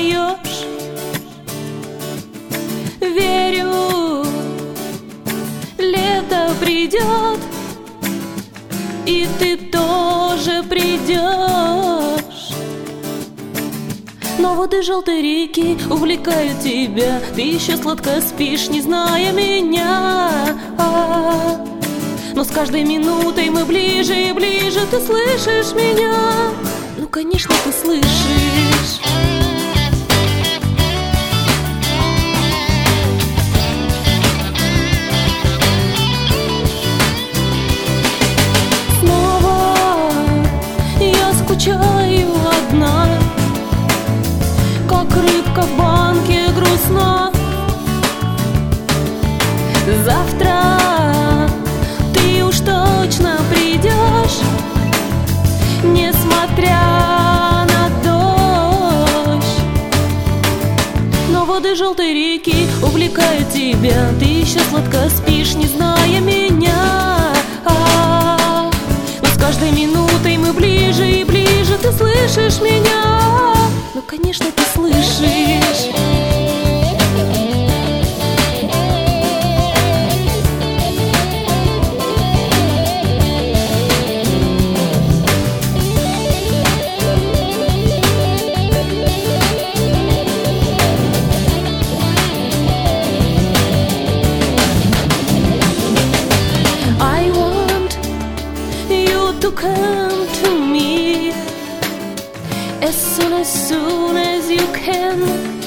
узнаешь. Верю, лето придет, и ты тоже придешь. Но воды желтой реки увлекают тебя, ты еще сладко спишь, не зная меня. Но с каждой минутой мы ближе и ближе, ты слышишь меня? Ну, конечно, ты слышишь. Снова я скучаю одна, как рыбка в банке грустна. Завтра ты уж точно придешь, несмотря на дождь. Но воды желтой реки увлекают тебя, ты еще сладко спишь, не зная меня. Но с каждой минутой мы ближе и ближе, ты слышишь меня? Ну, конечно, ты слышишь. To come to me as soon as you can.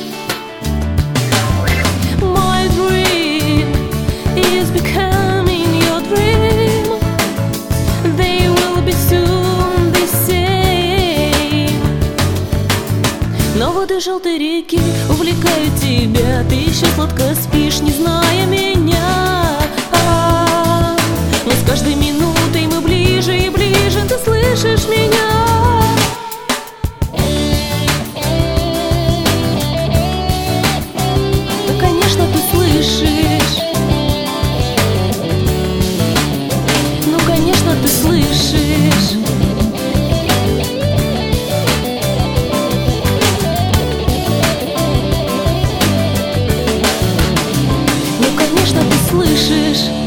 My dream is becoming your dream. They will be soon the same. Но воды желтой реки увлекают тебя, ты еще сладко спишь, не зная меня. Но с каждой минутой мы ближе и ближе, ты слышишь меня? Да, конечно, ты слышишь. Ну, конечно, ты слышишь. Ну, конечно, ты слышишь.